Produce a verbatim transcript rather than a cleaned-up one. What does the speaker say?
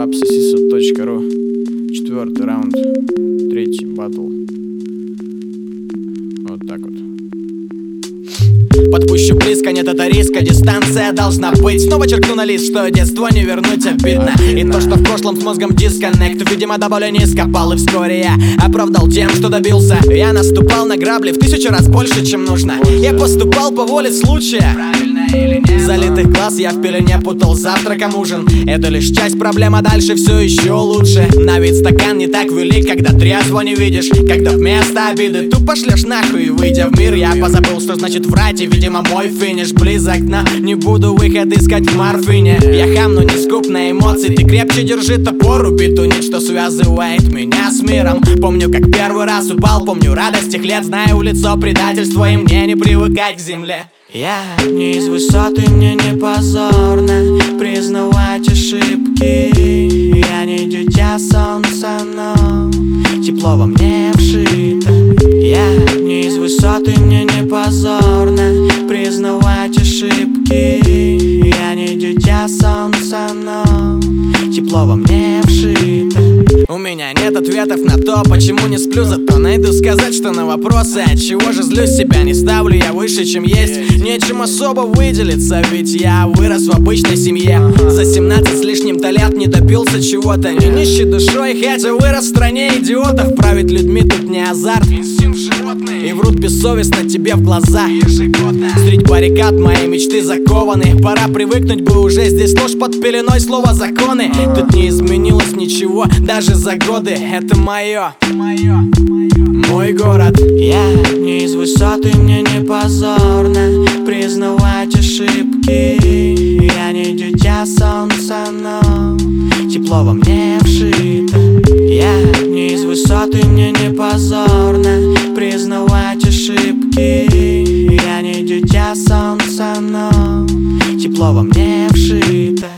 Лапсосисо точка ру. Четвертый раунд. Третий батл. Вот так вот. Подпущу близко, нет, это риска, дистанция должна быть. Снова черкну на лист, что детство не вернуть обидно. И то, что в прошлом с мозгом дисконнект, видимо, до боли низко пал. И вскоре я оправдал тем, что добился. Я наступал на грабли в тысячу раз больше, чем нужно. Я поступал по воле случая. Правильно или нет? Залитых глаз я в пелене путал завтраком ужин. Это лишь часть проблем, а дальше все еще лучше. На вид стакан не так велик, когда трезво не видишь. Когда вместо обиды тупо шлешь нахуй. И выйдя в мир, я позабыл, что значит врать. И видимо мой финиш близок, но не буду выход искать в морфине. Я хам, но не скуп на эмоции. Ты крепче держи топор, убиту нить, что связывает меня с миром. Помню, как первый раз упал, помню радость тех лет. Знаю в лицо предательство, и мне не привыкать к земле. Я не из высоты, мне не позорно признавать ошибки. Я не дитя солнца, но тепло во мне вшито. Я не из высоты, мне не позорно признавать ошибки. Я не дитя солнца, но тепло во мне вшито. У меня нет ответов на то, почему не сплю, зато найду сказать, что на вопросы, отчего же злюсь, себя не ставлю я выше, чем есть. Нечем особо выделиться, ведь я вырос в обычной семье. За семнадцать с лишним-то лет не добился чего-то, не нищий душой, хотя вырос в стране идиотов. Править людьми тут не азарт, инстинкт животный, и врут бессовестно тебе в глаза ежегодно. Средь баррикад мои мечты закованы, пора привыкнуть бы уже, здесь ложь под пеленой слова законы. Тут не изменилось ничего, даже за годы, это мое, мой город. Я не из высоты, мне не позорно признавать ошибки. Я не дитя солнца, но тепло во мне вшито. Я не из высоты, мне не позорно признавать ошибки. Я не дитя солнца, но тепло во мне вшито.